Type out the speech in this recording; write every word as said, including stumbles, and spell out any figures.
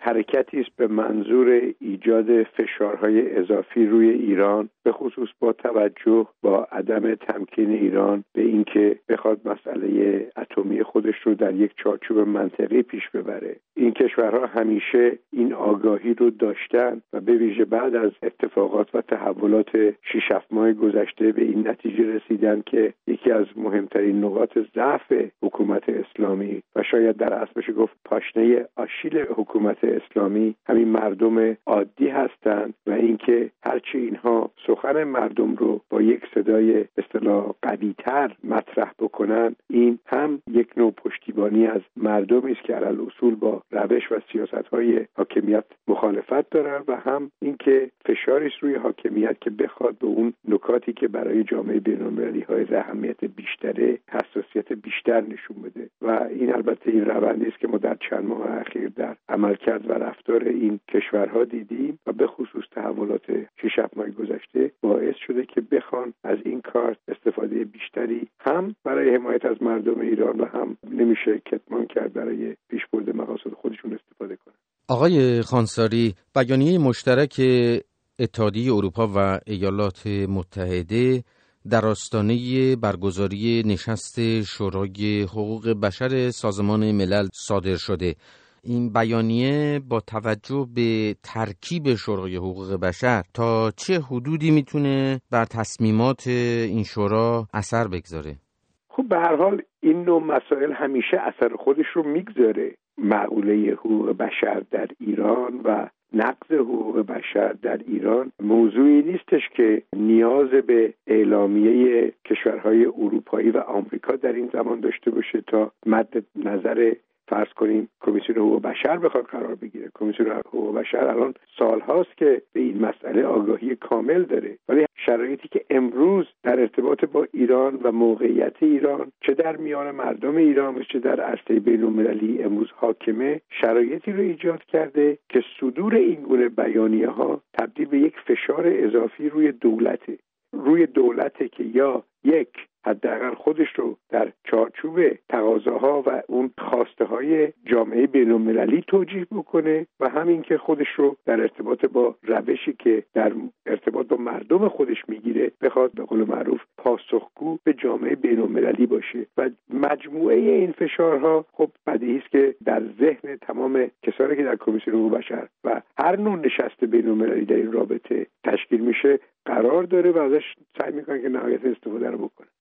حرکتی است به منظور ایجاد فشارهای اضافی روی ایران، به خصوص با توجه با عدم تمکین ایران به اینکه بخواد مسئله اتمی خودش رو در یک چارچوب منطقی پیش ببره. این کشورها همیشه این آگاهی رو داشتن و به ویژه بعد از اتفاقات و تحولات شش هفت ماه گذشته به این نتیجه رسیدن که یکی از مهمترین نقاط ضعف حکومت اسلامی و شاید در اصل بشه گفت پاشنه آشیل حکومت اسلامی همین مردم عادی هستند و اینکه هرچی اینها سخن مردم رو با یک صدای اصطلاح قوی‌تر مطرح بکنن، این هم یک نوع پشتیبانی از مردمی است که علی اصول با روش و سیاست‌های حاکمیت مخالفت دارن و هم اینکه فشاری است روی حاکمیت که بخواد به اون نکاتی که برای جامعه بین‌المللی های اهمیت بیشتره حساسیت بیشتر نشون بده. و این البته این روندی است که ما در چند ماه اخیر در عملکرد و رفتار این کشورها دیدیم و به خصوص تحولات شش هفت ماه گذشته باعث شده که بخوان از این کار استفاده بیشتری هم برای حمایت از مردم ایران و هم نمیشه کتمان کرد برای پیشبرد مقاصد خودشون استفاده کنن. آقای خانساری، بیانیه مشترک اتحادیه اروپا و ایالات متحده در آستانه برگزاری نشست شورای حقوق بشر سازمان ملل صادر شده. این بیانیه با توجه به ترکیب شورای حقوق بشر تا چه حدودی میتونه بر تصمیمات این شورا اثر بگذاره؟ خب به هر حال این نوع مسائل همیشه اثر خودش رو میگذاره. مقوله حقوق بشر در ایران و نقض حقوق بشر در ایران موضوعی نیستش که نیاز به اعلامیه کشورهای اروپایی و آمریکا در این زمان داشته باشه تا مد نظر فرض کنیم کمیسیون حقوق بشر بخواد قرار بگیره. کمیسیون حقوق بشر الان سالهاست که به این مسئله آگاهی کامل داره، ولی شرایطی که امروز در ارتباط با ایران و موقعیت ایران چه در میان مردم ایران و چه در عرصه بین‌المللی امروز حاکمه، شرایطی رو ایجاد کرده که صدور این گونه بیانیه ها تبدیل به یک فشار اضافی روی دولته روی دولته که یا یک حداقل خودش رو در چارچوب تقاضاها و اون خواسته های جامعه بین‌المللی توجیه بکنه و همین که خودش رو در ارتباط با روشی که در ارتباط با مردم خودش میگیره بخواد به قول معروف پاسخگو به جامعه بین‌المللی باشه. و مجموعه این فشارها خب بدیهی است که در ذهن تمام کسانی که در کمیسیون حقوق بشر و هر نوع نشست بین‌المللی در این رابطه تشکیل میشه قرار داره و ازش سعی میکنن که نهایت استفاده رو بکنن.